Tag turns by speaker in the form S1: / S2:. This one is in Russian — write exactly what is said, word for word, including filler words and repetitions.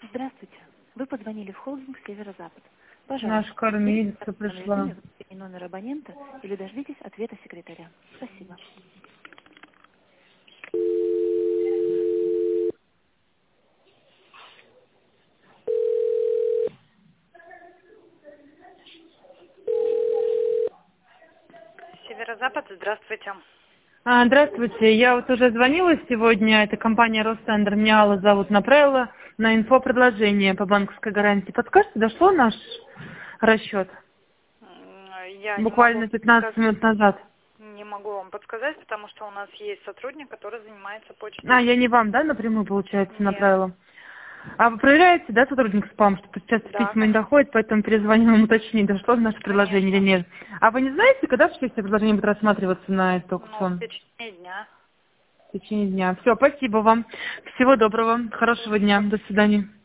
S1: Здравствуйте. Вы позвонили в холдинг «Северо-Запад».
S2: Наша
S1: Пожалуйста,
S2: кормилица пришла.
S1: и номер абонента или дождитесь ответа секретаря. Спасибо. Северо-Запад, здравствуйте.
S2: А, здравствуйте, я вот уже звонила сегодня, это компания Ростендер, меня Алла зовут, направила на инфопредложение по банковской гарантии. Подскажете, дошло наш расчет?
S1: М, Я не могу,
S2: Буквально пятнадцать минут назад.
S1: не могу вам подсказать, потому что у нас есть сотрудник, который занимается
S2: А,
S1: почтой.
S2: я не вам, да, напрямую, получается,
S1: Нет.
S2: направила? А вы проверяете, да, сотрудник спам, что часто
S1: Да,
S2: письма не
S1: конечно.
S2: доходят, поэтому перезвоню вам уточнить, дошло в наше предложение или
S1: Конечно.
S2: нет. А вы не знаете, когда все эти предложения будут рассматриваться на этот
S1: Ну, в
S2: аукцион?
S1: течение дня.
S2: В течение дня. Все, спасибо вам. Всего доброго, хорошего дня. До свидания.